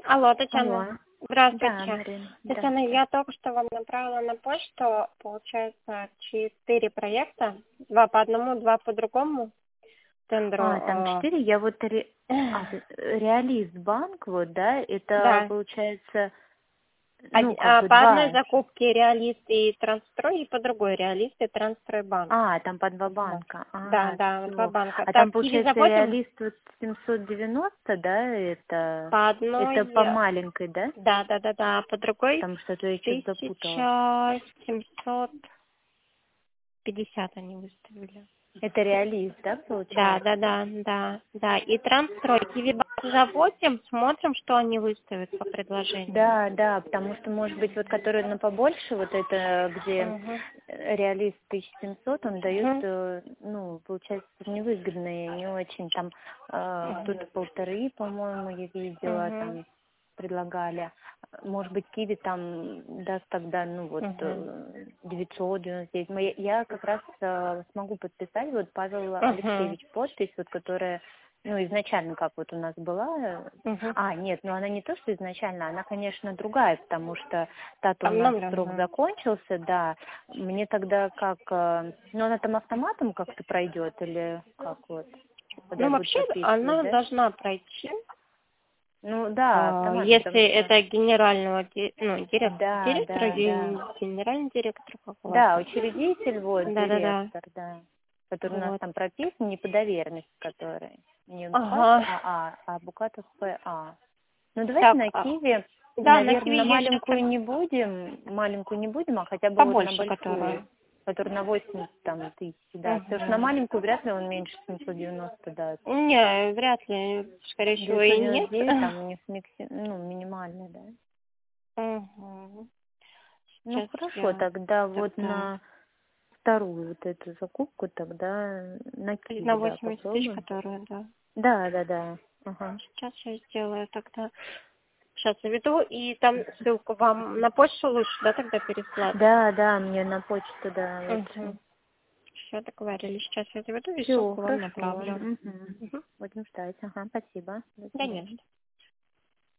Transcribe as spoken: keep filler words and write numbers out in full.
Алло, Алло. Татьяна. Да, Здравствуйте. Марина, Татьяна, здравствуйте. я только что вам направила на почту, получается, четыре проекта. Два по одному, два по другому тендеру. А, там э, четыре, я вот ре... а, т- Реалист банк, вот, да, это Да. получается, ну, Оди- как а, бы По одной два. закупке реалист и Трансстрой, и по другой реалист и Трансстройбанк. А, там по два Вот. банка. Да, А, да, два все. банка. А Так, там Киви получается заводим реалист вот семьсот девяносто, да, это, по одной, это по э, маленькой, да? да, да, да, да, по другой Потому что я что-то запутала. тысяча семьсот пятьдесят они выставили. Это реалист, да, Да, получается? да, да, да, да. И Трансстрой, Кивибас заводим, смотрим, что они выставят по предложению. Да, да, потому что, может быть, вот который на побольше, вот это, где Угу. э, реалист тысяча семьсот, он дает, Угу. э, ну, получается, невыгодные, не очень, там, э, Угу. кто-то полторы, по-моему, я видела, Угу. там, предлагали. Может быть, Киви там даст тогда, ну, вот, Угу. э, девятьсот девяносто девять. Мы- Я как раз э, смогу подписать, вот, Павел Угу. Алексеевич подпись, вот, которая, ну, изначально, как вот у нас была, э, Угу. а, нет, ну она не то, что изначально, она, конечно, другая, потому что та-то у нас срок Обновленная. закончился, да. Мне тогда как, э, ну она там автоматом как-то пройдет или как вот, когда Ну, я буду вообще, подписывать, она да? должна пройти, ну да, а, автоматом, если потому что, это генерального, ди- ну, дирек- да, директора, да, да, ге- генеральный директор, как у вас да, там. учредитель, вот, Да-да-да. директор, да, который у нас Вот. там прописан, не по доверенности, который, не Букатов Ага. АА, а Букатов ПА. Ну, давайте Так, на а, Киви, да, на наверное, Киви на я сейчас маленькую не будем, маленькую не будем, а хотя бы вот на побольше, большую, которую. которую на восемьдесят там, тысяч, да. Потому что на Угу. маленькую вряд ли он меньше семьсот девяносто даст. Не, вряд ли, скорее всего, и девятьсот девяносто нет. девять там у них микси- ну, минимальный, да. Угу. Ну, Сейчас хорошо, я тогда вот тогда на вторую вот эту закупку тогда на на Киви, да, восемьдесят тысяч, попробуем. которую, да. Да, да, да. Ага. Сейчас я сделаю тогда. Сейчас заведу, и там ссылку вам на почту лучше, да, тогда переслать? Да, да, мне на почту, да, лучше. Угу. Все, договорились. Сейчас я заведу и Все, ссылку вам хорошо. направлю. Угу. Угу. Будем ждать. Ага, спасибо. До Да нет. свидания.